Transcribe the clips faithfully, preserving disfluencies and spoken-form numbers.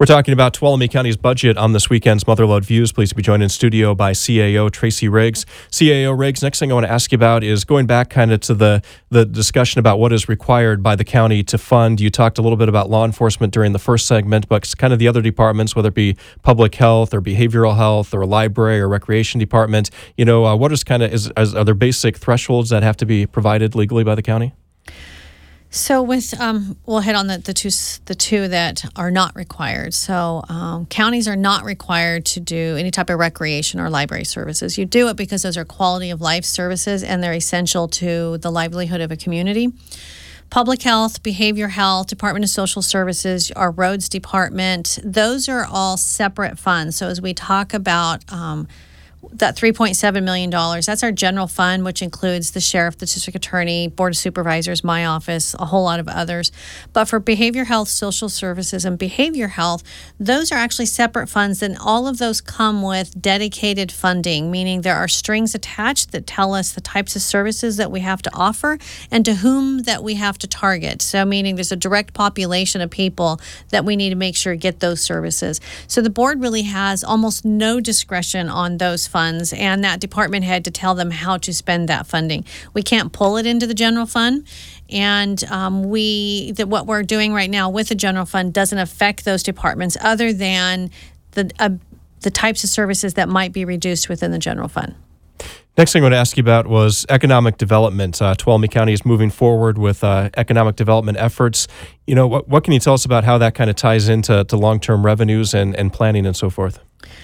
We're talking about Tuolumne County's budget on this weekend's Motherlode Views. Pleased to be joined in studio by C A O Tracy Riggs. C A O Riggs, next thing I want to ask you about is going back kind of to the, the discussion about what is required by the county to fund. You talked a little bit about law enforcement during the first segment, but kind of the other departments, whether it be public health or behavioral health or a library or recreation department, you know, uh, what is kind of, is, is, are there basic thresholds that have to be provided legally by the county? So with um, we'll hit on the, the two the two that are not required. So um, counties are not required to do any type of recreation or library services. You do it because those are quality of life services and they're essential to the livelihood of a community. Public health, behavior health, Department of Social Services, our roads department, those are all separate funds. So as we talk about um, that three point seven million dollars, that's our general fund, which includes the sheriff, the district attorney, board of supervisors, my office, a whole lot of others. But for behavior health, social services, and behavior health, those are actually separate funds, and all of those come with dedicated funding, meaning there are strings attached that tell us the types of services that we have to offer and to whom that we have to target. So meaning there's a direct population of people that we need to make sure get those services. So the board really has almost no discretion on those funds, and that department head to tell them how to spend that funding. We can't pull it into the general fund, and um, we that what we're doing right now with the general fund doesn't affect those departments other than the uh, the types of services that might be reduced within the general fund. Next thing I want to ask you about was economic development. Uh, Tuolumne County is moving forward with uh, economic development efforts. You know, what, what can you tell us about how that kind of ties into to long-term revenues and, and planning and so forth?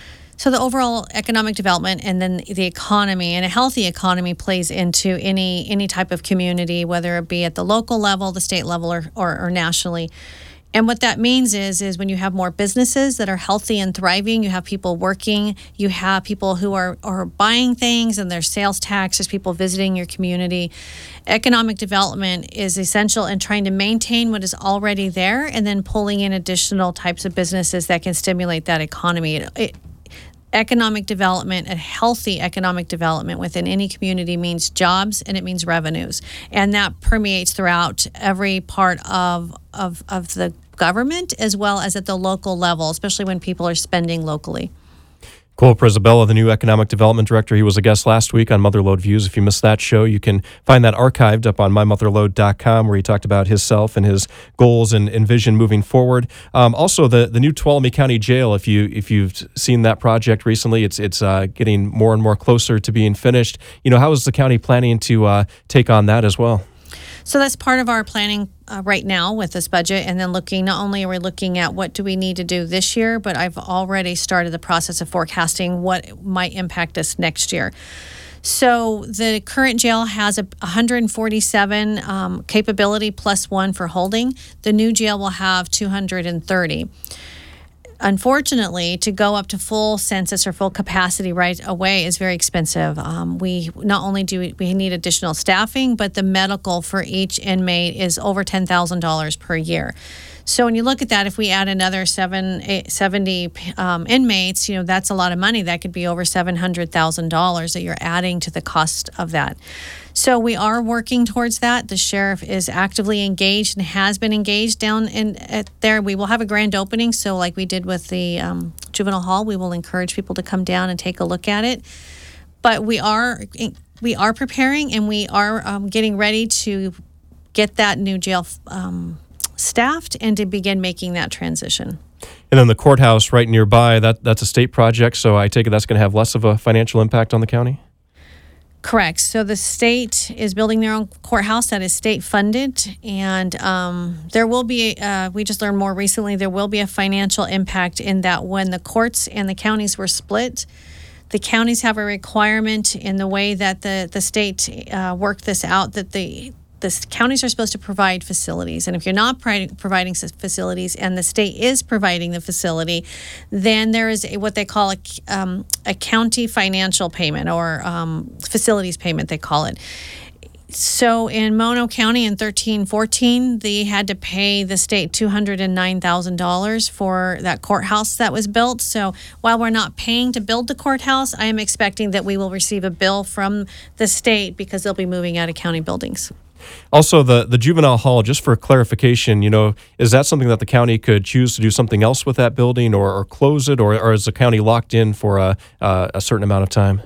So the overall economic development and then the economy, and a healthy economy plays into any any type of community, whether it be at the local level, the state level, or, or, or nationally. And what that means is, is when you have more businesses that are healthy and thriving, you have people working, you have people who are, are buying things, and there's sales tax, there's people visiting your community. Economic development is essential in trying to maintain what is already there and then pulling in additional types of businesses that can stimulate that economy. It, it, Economic development, a healthy economic development within any community means jobs and it means revenues. And that permeates throughout every part of, of, of the government as well as at the local level, especially when people are spending locally. Cole Prisabella, the new Economic Development Director, he was a guest last week on Motherlode Views. If you missed that show, you can find that archived up on my motherlode dot com, where he talked about himself and his goals and, and vision moving forward. Um, also, the, the new Tuolumne County Jail, if, you, if you've seen that project recently, it's, it's uh, getting more and more closer to being finished. You know, how is the county planning to uh, take on that as well? So that's part of our planning uh, right now with this budget, and then looking, not only are we looking at what do we need to do this year, but I've already started the process of forecasting what might impact us next year. So the current jail has a one hundred forty-seven um, capability plus one for holding. The new jail will have two hundred thirty. Unfortunately, to go up to full census or full capacity right away is very expensive. Um, we not only do we, we need additional staffing, but the medical for each inmate is over ten thousand dollars per year. So when you look at that, if we add another seven, eight, seventy um, inmates, you know, that's a lot of money. That could be over seven hundred thousand dollars that you're adding to the cost of that. So we are working towards that. The sheriff is actively engaged and has been engaged down in at there. We will have a grand opening. So like we did with the um, juvenile hall, we will encourage people to come down and take a look at it. But we are we are preparing, and we are um, getting ready to get that new jail um, staffed and to begin making that transition. And then the courthouse right nearby, that that's a state project, so I take it that's going to have less of a financial impact on the county? Correct. So the state is building their own courthouse that is state funded, and um, there will be, uh, we just learned more recently, there will be a financial impact in that when the courts and the counties were split, the counties have a requirement in the way that the, the state uh, worked this out, that the the counties are supposed to provide facilities. And if you're not pri- providing facilities and the state is providing the facility, then there is a, what they call a, um, a county financial payment, or um, facilities payment, they call it. So in Mono County in thirteen fourteen, they had to pay the state two hundred nine thousand dollars for that courthouse that was built. So while we're not paying to build the courthouse, I am expecting that we will receive a bill from the state because they'll be moving out of county buildings. Also, the, the juvenile hall, just for clarification, you know, is that something that the county could choose to do something else with that building or, or close it, or, or is the county locked in for a, uh, a certain amount of time?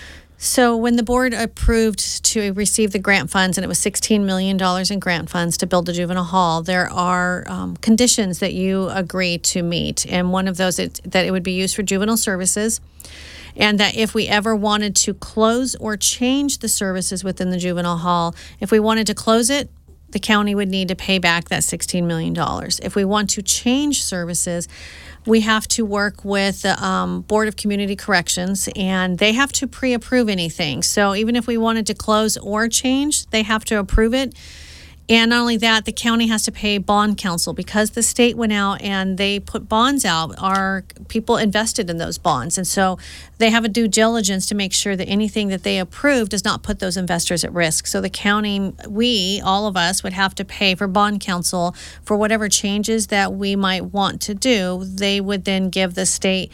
So when the board approved to receive the grant funds, and it was sixteen million dollars in grant funds to build the juvenile hall, there are um, conditions that you agree to meet. And one of those is that it would be used for juvenile services, and that if we ever wanted to close or change the services within the juvenile hall, if we wanted to close it, the county would need to pay back that sixteen million dollars. If we want to change services, we have to work with the um, Board of Community Corrections, and they have to pre-approve anything. So even if we wanted to close or change, they have to approve it. And not only that, the county has to pay bond counsel because the state went out and they put bonds out. Our people invested in those bonds. And so they have a due diligence to make sure that anything that they approve does not put those investors at risk. So the county, we, all of us, would have to pay for bond counsel for whatever changes that we might want to do. They would then give the state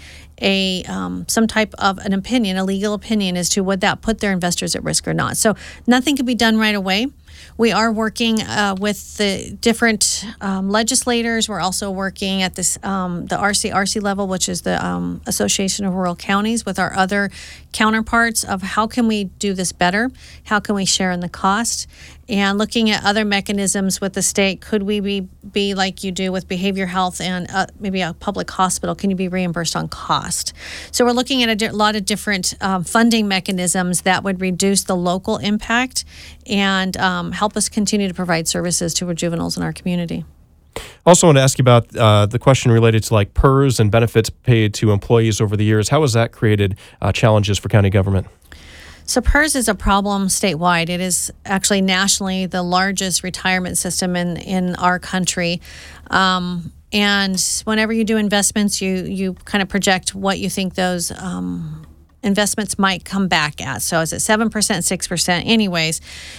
a um, some type of an opinion, a legal opinion as to would that put their investors at risk or not. So nothing could be done right away. We are working uh, with the different um, legislators. We're also working at this um, the R C R C level, which is the um, Association of Rural Counties, with our other counterparts of how can we do this better? How can we share in the cost? And looking at other mechanisms with the state, could we be, be like you do with behavior health and uh, maybe a public hospital? Can you be reimbursed on cost? So we're looking at a di- lot of different um, funding mechanisms that would reduce the local impact and um, help us continue to provide services to our juveniles in our community. Also want to ask you about uh, the question related to like P E R S and benefits paid to employees over the years. How has that created uh, challenges for county government? So P E R S is a problem statewide. It is actually nationally the largest retirement system in, in our country. Um, and whenever you do investments, you you kind of project what you think those um, investments might come back at. So is it seven percent, six percent? Anyways,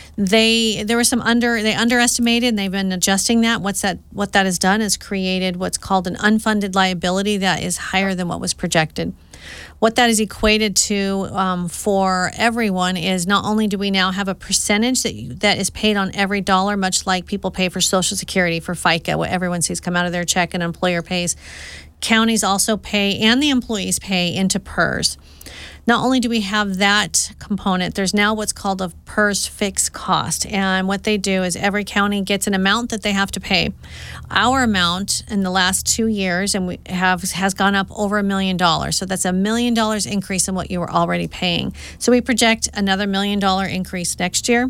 they there was some under they underestimated, and they've been adjusting that. What's that? What that has done is created what's called an unfunded liability that is higher than what was projected. What that is equated to um, for everyone is not only do we now have a percentage that you, that is paid on every dollar, much like people pay for Social Security, for FICA, what everyone sees come out of their check and employer pays. Counties also pay, and the employees pay into P E R S. Not only do we have that component, there's now what's called a P E R S fixed cost. And what they do is every county gets an amount that they have to pay. Our amount in the last two years and we have has gone up over a million dollars. So that's a million dollars increase in what you were already paying. So we project another million dollar increase next year.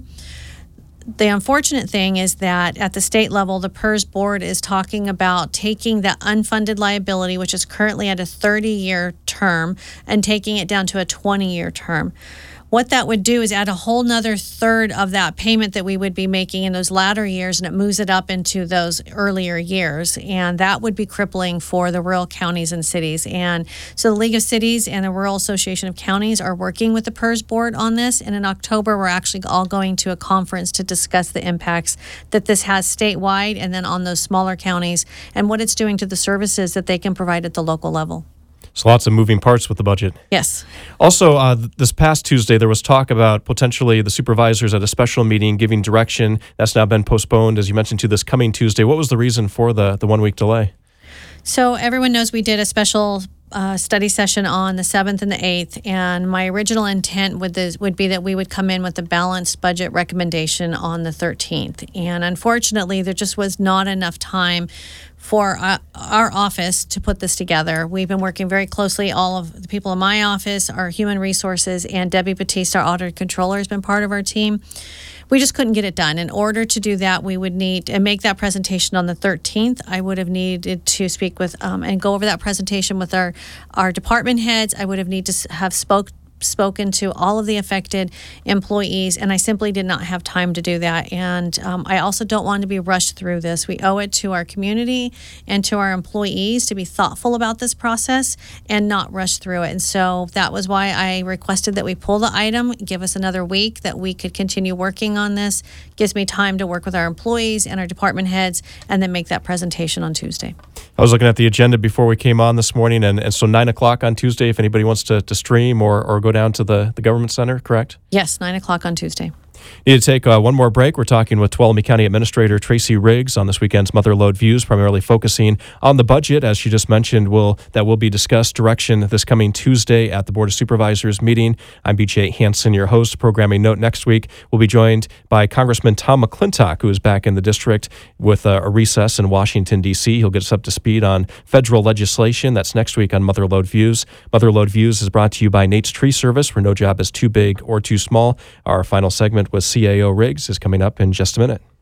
The unfortunate thing is that at the state level, the P E R S board is talking about taking that unfunded liability, which is currently at a thirty-year term, and taking it down to a twenty-year term. What that would do is add a whole nother third of that payment that we would be making in those latter years, and it moves it up into those earlier years. And that would be crippling for the rural counties and cities. And so the League of Cities and the Rural Association of Counties are working with the P E R S board on this. And in October, we're actually all going to a conference to discuss the impacts that this has statewide and then on those smaller counties and what it's doing to the services that they can provide at the local level. So lots of moving parts with the budget. Yes. Also, uh, this past Tuesday, there was talk about potentially the supervisors at a special meeting giving direction. That's now been postponed, as you mentioned, to this coming Tuesday. What was the reason for the, the one-week delay? So everyone knows we did a special uh, study session on the seventh and the eighth, and my original intent would, this, would be that we would come in with a balanced budget recommendation on the thirteenth. And unfortunately, there just was not enough time for uh, our office to put this together. We've been working very closely, all of the people in my office, our human resources, and Debbie Batiste, our audit controller, has been part of our team. We just couldn't get it done. In order to do that, we would need and make that presentation on the thirteenth. I would have needed to speak with um, and go over that presentation with our, our department heads. I would have needed to have spoke spoken to all of the affected employees, and I simply did not have time to do that. And um, I also don't want to be rushed through this. We owe it to our community and to our employees to be thoughtful about this process and not rush through it. And so that was why I requested that we pull the item, give us another week that we could continue working on this. Gives me time to work with our employees and our department heads and then make that presentation on Tuesday. I was looking at the agenda before we came on this morning, and, and so nine o'clock on Tuesday, if anybody wants to, to stream or, or go down to the, the government center, correct? Yes, nine o'clock on Tuesday. Need to take uh, one more break. We're talking with Tuolumne County Administrator Tracy Riggs on this weekend's Mother Lode Views, primarily focusing on the budget, as she just mentioned, will that will be discussed direction this coming Tuesday at the Board of Supervisors meeting. I'm B J Hansen, your host. Programming note: next week we'll be joined by Congressman Tom McClintock, who is back in the district with uh, a recess in Washington, D C He'll get us up to speed on federal legislation. That's next week on Mother Lode Views. Mother Lode Views is brought to you by Nate's Tree Service, where no job is too big or too small. Our final segment with C A O Riggs is coming up in just a minute.